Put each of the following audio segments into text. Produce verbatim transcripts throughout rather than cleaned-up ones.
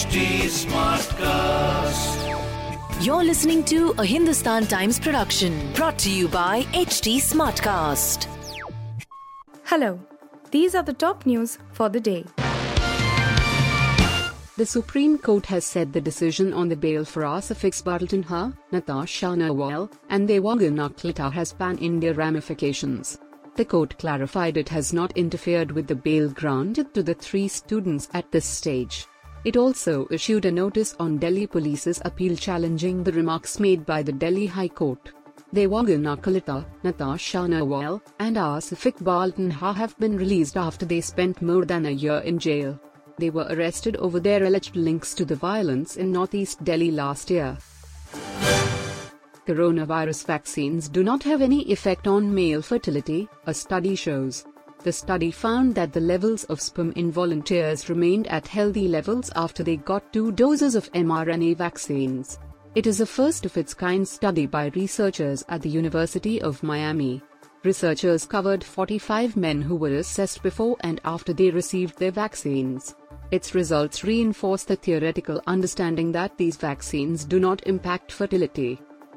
H T Smartcast. You're listening to a Hindustan Times production brought to you by H T Smartcast. Hello, these are the top news for the day. The Supreme Court has said the decision on the bail for Asif Iqbal, Natasha Nawal, and Devangana Kalita has pan-India ramifications. The court clarified it has not interfered with the bail granted to the three students at this stage. It also issued a notice on Delhi Police's appeal challenging the remarks made by the Delhi High Court. Devangana Kalita, Natasha Nawal, and Asif Iqbal have been released after they spent more than a year in jail. They were arrested over their alleged links to the violence in northeast Delhi last year. Coronavirus vaccines do not have any effect on male fertility, a study shows. The study found that the levels of sperm in volunteers remained at healthy levels after they got two doses of mRNA vaccines. It is a first-of-its-kind study by researchers at the University of Miami. Researchers covered forty-five men who were assessed before and after they received their vaccines. Its results reinforce the theoretical understanding that these vaccines do not impact fertility.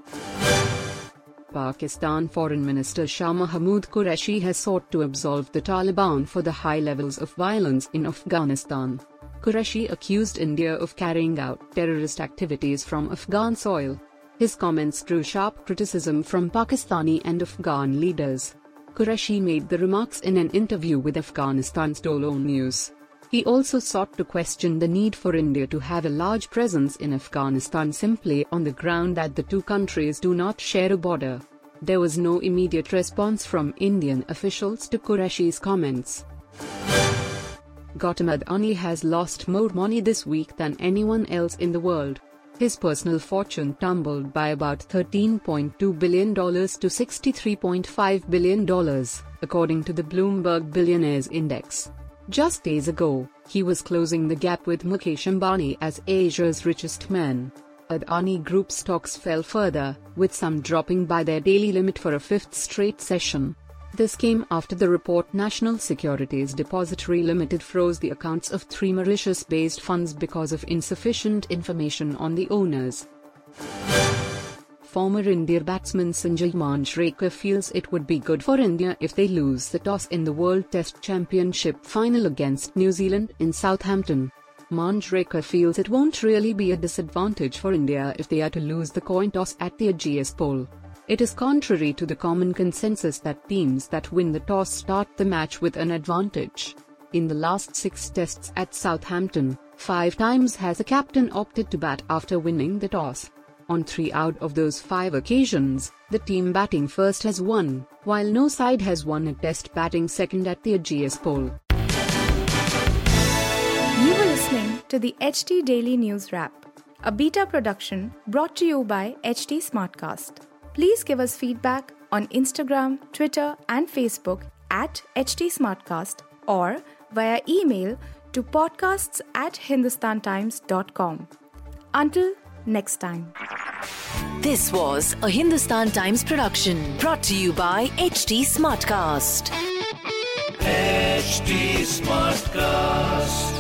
Pakistan Foreign Minister Shah Mahmood Qureshi has sought to absolve the Taliban for the high levels of violence in Afghanistan. Qureshi accused India of carrying out terrorist activities from Afghan soil. His comments drew sharp criticism from Pakistani and Afghan leaders. Qureshi made the remarks in an interview with Afghanistan's Dolo News. He also sought to question the need for India to have a large presence in Afghanistan simply on the ground that the two countries do not share a border. There was no immediate response from Indian officials to Qureshi's comments. Gautam Adani has lost more money this week than anyone else in the world. His personal fortune tumbled by about thirteen point two billion dollars to sixty-three point five billion dollars, according to the Bloomberg Billionaires Index. Just days ago, he was closing the gap with Mukesh Ambani as Asia's richest man. Adani Group stocks fell further, with some dropping by their daily limit for a fifth straight session. This came after the report National Securities Depository Limited froze the accounts of three Mauritius-based funds because of insufficient information on the owners. Former India batsman Sanjay Manjrekar feels it would be good for India if they lose the toss in the World Test Championship final against New Zealand in Southampton. Manjrekar feels it won't really be a disadvantage for India if they are to lose the coin toss at the Ageas poll. It is contrary to the common consensus that teams that win the toss start the match with an advantage. In the last six tests at Southampton, five times has a captain opted to bat after winning the toss. On three out of those five occasions, the team batting first has won, while no side has won a test batting second at the Ageas poll. You were listening to the H T Daily News Wrap, a beta production brought to you by H T Smartcast. Please give us feedback on Instagram, Twitter and Facebook at H T Smartcast or via email to podcasts at hindustantimes dot com. Until next time. This was a Hindustan Times production brought to you by H T Smartcast. H T Smartcast.